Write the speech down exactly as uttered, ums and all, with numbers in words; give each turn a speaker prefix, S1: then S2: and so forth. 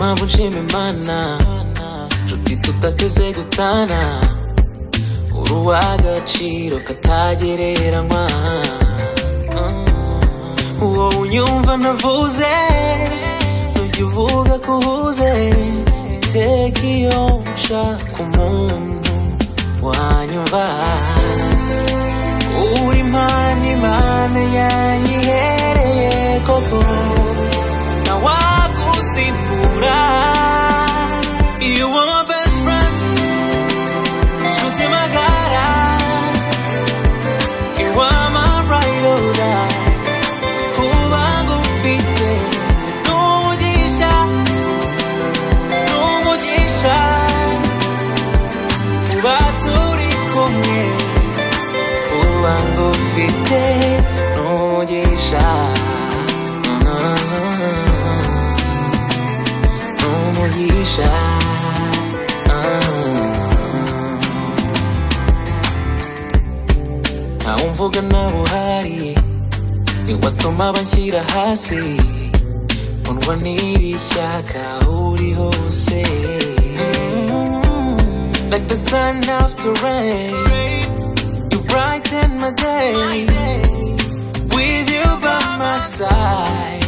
S1: mpamvu nshima Imana nshuti tutateze gutana uri uw'agaciro katagereranywa wowe unyumva navuze ntujya uvuga ko uhuze iteka iyo nshaka umuntu wanyumva uri Imana Imana yanyihereye koko ntawagusimbura you are my best friend nshuti magara you are my ride or die kuba ngufite n'umugisha n'umugisha kuba turi kumwe kuba ngufite n'umugisha n'umugisha ntawumvuga nawe uhari niwatuma banshyira hasi undwa n'iri shyaka uri hose like the sun after rain you brighten my days with you by my side